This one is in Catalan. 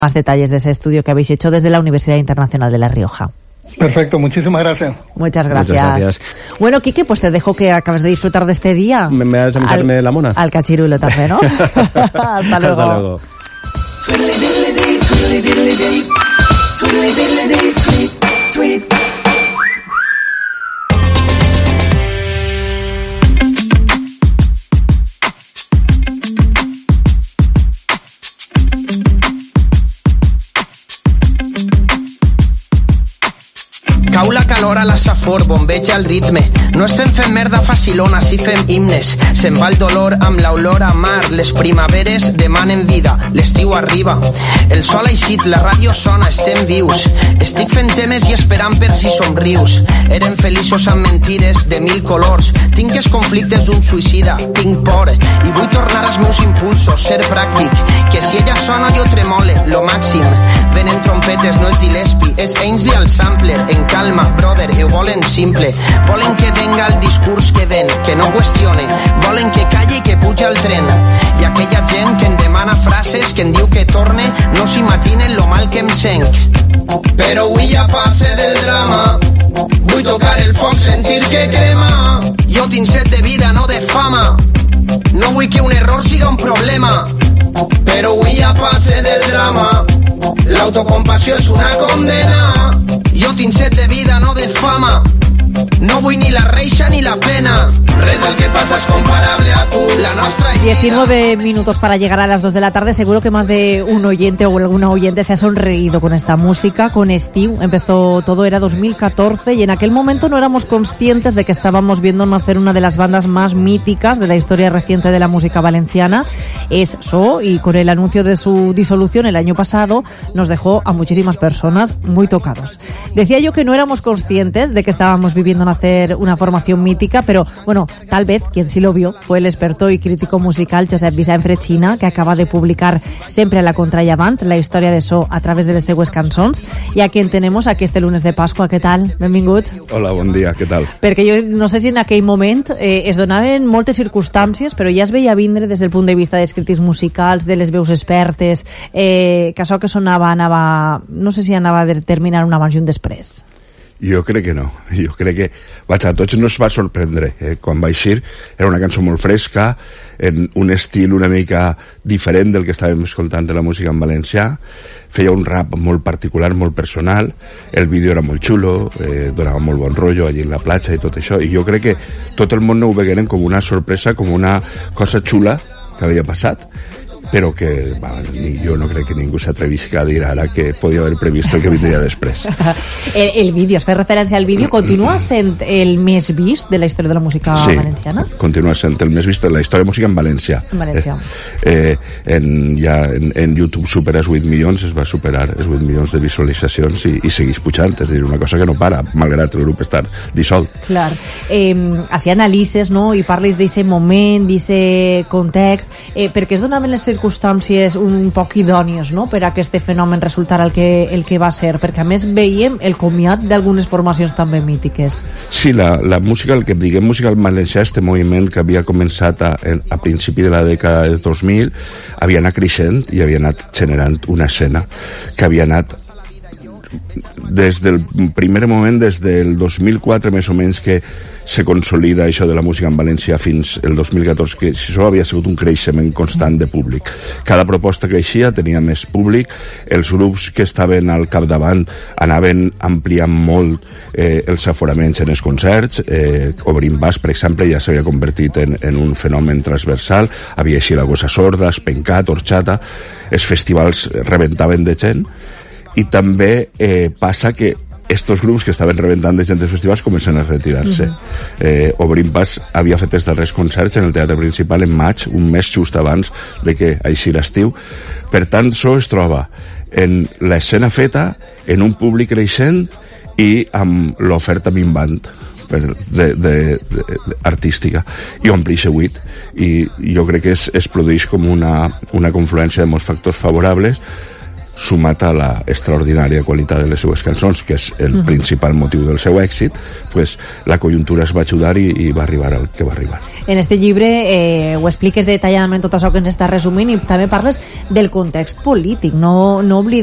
más detalles de ese estudio que habéis hecho desde la Universidad Internacional de La Rioja. Perfecto, muchísimas gracias. Muchas gracias. Bueno, Quique, pues te dejo que acabes de disfrutar de este día. ¿Me vas a echarme la mona? Al cachirulo también, ¿no? Hasta luego. Hasta luego. Cau la calor a la safor, bombeja el ritme. No estem fent merda facilona, si fem himnes. Se'n va el dolor amb l'olor a mar. Les primaveres demanen vida, l'estiu arriba. El sol ha eixit, la ràdio sona, estem vius. Estic fent temes i esperant per si somrius. Eren feliços amb mentires de 1000 colors. Tinc els conflictes d'un suïcida, tinc por. I vull tornar als meus impulsos, ser pràctic. Que si ella sona jo tremole, lo màxim. Venen trompetes, no és Gillespie, és Ainsley al sampler. En calma, brother, ho volen simple. Volen que venga el discurs que ven, que no qüestione. Volen que calli i que puja el tren. I aquella gent que em demana frases, que em diu que torne, no s'imaginen lo mal que em senc. Però avui ja passe del drama. Vull tocar el foc, sentir que crema. Jo tinc set de vida, no de fama. No vull que un error siga un problema. Però avui ja passe del drama. L'autocompassió és una condena. Jo tinc set de vida, no de fama. No vull ni la reixa ni la pena. Res del que pasa es comparable a tu. La nostra 19 minutos para llegar a las 2 de la tarde. Seguro que más de un oyente o alguna oyente se ha sonreído con esta música, con Estiu. Empezó todo, era 2014, y en aquel momento no éramos conscientes de que estábamos viendo nacer una de las bandas más míticas de la historia reciente de la música valenciana. Es So, y con el anuncio de su disolución el año pasado nos dejó a muchísimas personas muy tocados. Decía yo que no éramos conscientes de que estábamos viviendo nacer una formación mítica, pero bueno, tal vez quien sí lo vio fue el experto y crítico musical Josep Vicent Fretxina, que acaba de publicar Sempre a la contrallavant, la història de So a través de les seues cançons, i a quien tenemos aquí este lunes de Pasqua. Què tal? Benvingut. Hola, bon dia, què tal? Perquè jo no sé si en aquell moment es donaven moltes circumstàncies, però ja es veia vindre des del punt de vista dels crítics musicals, de les veus expertes, que això que sonava no sé si anava a determinar un abans i un després. Jo crec que no. Jo crec que, vaja, a tots no es va sorprendre. Quan va eixir era una cançó molt fresca, en un estil una mica diferent del que estàvem escoltant de la música en valencià. Feia un rap molt particular, molt personal. El vídeo era molt xulo, donava molt bon rotllo allí en la platja i tot això. I jo crec que tot el món ho vegueren com una sorpresa, com una cosa xula que havia passat, però que jo no crec que ningú s'atrevisca a dir ara que podia haver previst el que vindria després. El vídeo, es fa referència al vídeo, continua sent el més vist de la història de la música valenciana? Sí, continua sent el més vist de la història de la música en valencià. En valencià. En YouTube supera els 8 milions, es va superar els 8 milions de visualitzacions i segueix pujant, és a dir, una cosa que no para, malgrat el grup estar dissolt. Clar. Així analitzes, no?, i parles d'aquest moment, d'aquest context, perquè es donaven les circumstàncies un poc idònies, no?, per a que este fenomen resultara el que va ser, perquè a més veiem el comiat d'algunes formacions també mítiques. Sí, la música, el que diguem música al valencià, este moviment que havia començat a principi de la dècada de 2000, havia anat creixent i havia anat generant una escena que havia anat des del primer moment, des del 2004 més o menys, que se consolida això de la música en valencià fins el 2014, que això havia sigut un creixement constant de públic. Cada proposta creixia, tenia més públic, els grups que estaven al capdavant anaven ampliant molt els aforaments en els concerts. Obrint Bas, per exemple, ja s'havia convertit en un fenomen transversal, havia així la Gossa Sorda, Espencat, Orxata, els festivals rebentaven de gent, i també passa que estos grups que estaven rebentant de gent dels festivals comencen a retirar-se. Obrint Pas havia fet els darrers concerts en el Teatre Principal en maig, un mes just abans de que així l'estiu. Per tant, So es troba en l'escena feta, en un públic creixent i amb l'oferta minvant artística, i ompli aquest buit, i jo crec que es produeix com una confluència de molts factors favorables. sumat a la extraordinària qualitat de les seues cançons, que és el principal motiu del seu èxit, pues, la conjuntura es va ajudar i va arribar al que va arribar. En este llibre ho expliques detalladament tot això que ens està resumint, i també parles del context polític. No oblidem